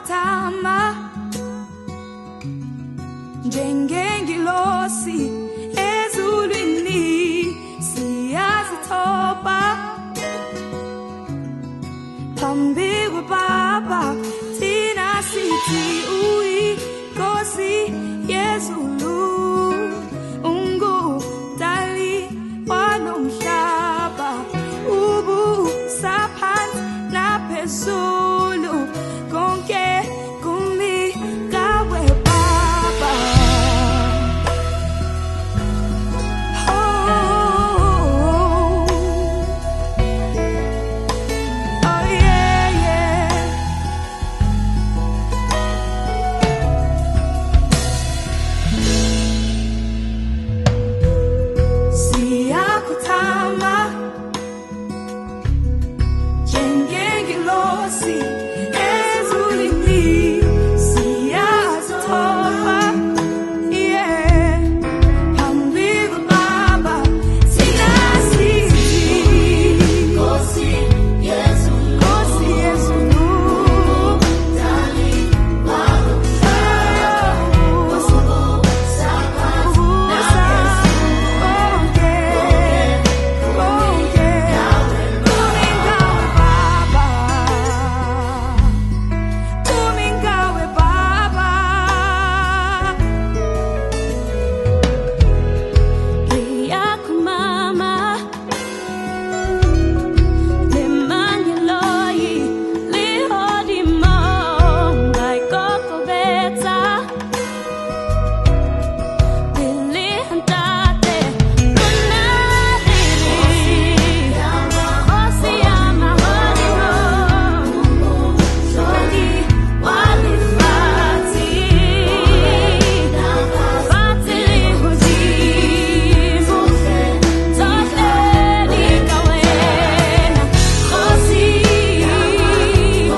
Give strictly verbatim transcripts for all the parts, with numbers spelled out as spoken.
Siyakutama njengengilosi ezulwini, siyazithoba phambi kuBaba, thina sithi uyiNkosi yezulu, ungumdali wanomhlaba, ubusa phansi naphezulu, konke kumi kawe Baba. Oh, oh yeah, yeah. Siyakutama njengengilosi ezulwini, siyazithoba, yeah, phambi kuBaba, thina sithi Nkosi yezulu, Nkosi yezulu, umdali wanomhlaba, ubusa phansi naphezulu, konke kumi ngawe Baba, kumi ngawe Baba. Ngiyakumama lemangiloyi lihodimo ngayikokobetsa bilihantate lunadiri Nkosi yamahodimo umholi walifathi fathi lihodimo zohleli kawena Nkosi yamahodimo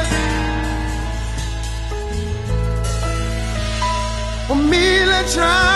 umile njalo.